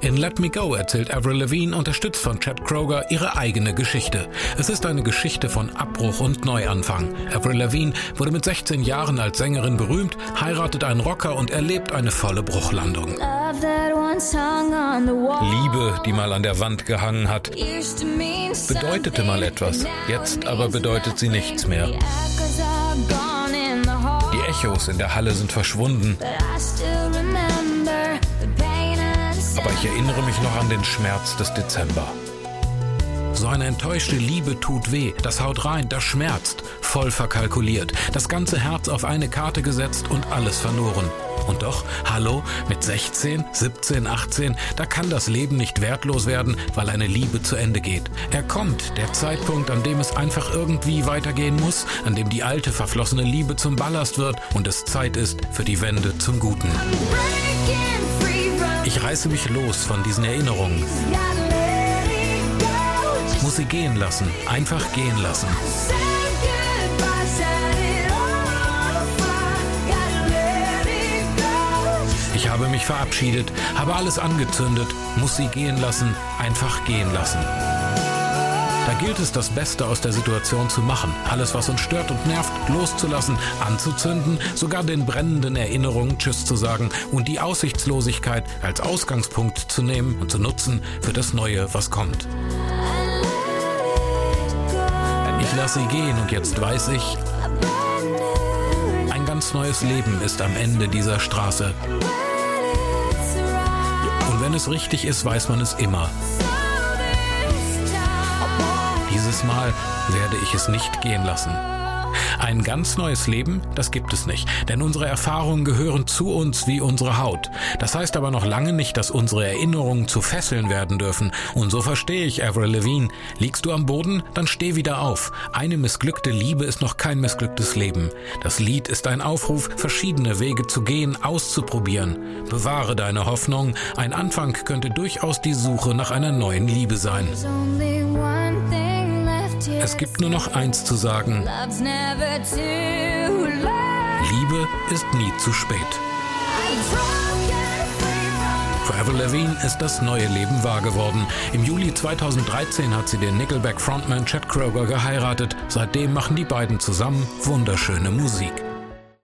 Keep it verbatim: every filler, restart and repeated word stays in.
In Let Me Go erzählt Avril Lavigne, unterstützt von Chad Kroeger, ihre eigene Geschichte. Es ist eine Geschichte von Abbruch und Neuanfang. Avril Lavigne wurde mit sechzehn Jahren als Sängerin berühmt, heiratet einen Rocker und erlebt eine volle Bruchlandung. Liebe, die mal an der Wand gehangen hat, bedeutete mal etwas. Jetzt aber bedeutet sie nichts mehr. Die Echos in der Halle sind verschwunden. Aber ich erinnere mich noch an den Schmerz des Dezember. So eine enttäuschte Liebe tut weh, das haut rein, das schmerzt, voll verkalkuliert, das ganze Herz auf eine Karte gesetzt und alles verloren. Und doch, hallo, mit sechzehn, siebzehn, achtzehn, da kann das Leben nicht wertlos werden, weil eine Liebe zu Ende geht. Er kommt, der Zeitpunkt, an dem es einfach irgendwie weitergehen muss, an dem die alte, verflossene Liebe zum Ballast wird und es Zeit ist für die Wende zum Guten. Ich reiße mich los von diesen Erinnerungen. Muss sie gehen lassen, einfach gehen lassen. Ich habe mich verabschiedet, habe alles angezündet, muss sie gehen lassen, einfach gehen lassen. Da gilt es, das Beste aus der Situation zu machen, alles, was uns stört und nervt, loszulassen, anzuzünden, sogar den brennenden Erinnerungen Tschüss zu sagen und die Aussichtslosigkeit als Ausgangspunkt zu nehmen und zu nutzen für das Neue, was kommt. Ich lasse sie gehen und jetzt weiß ich, ein ganz neues Leben ist am Ende dieser Straße. Und wenn es richtig ist, weiß man es immer. Dieses Mal werde ich es nicht gehen lassen. Ein ganz neues Leben, das gibt es nicht, denn unsere Erfahrungen gehören zu uns wie unsere Haut. Das heißt aber noch lange nicht, dass unsere Erinnerungen zu Fesseln werden dürfen. Und so verstehe ich Avril Lavigne. Liegst du am Boden, dann steh wieder auf. Eine missglückte Liebe ist noch kein missglücktes Leben. Das Lied ist ein Aufruf, verschiedene Wege zu gehen, auszuprobieren. Bewahre deine Hoffnung. Ein Anfang könnte durchaus die Suche nach einer neuen Liebe sein. Es gibt nur noch eins zu sagen. Liebe ist nie zu spät. Für Avril Lavigne ist das neue Leben wahr geworden. Im Juli zweitausenddreizehn hat sie den Nickelback-Frontman Chad Kroeger geheiratet. Seitdem machen die beiden zusammen wunderschöne Musik.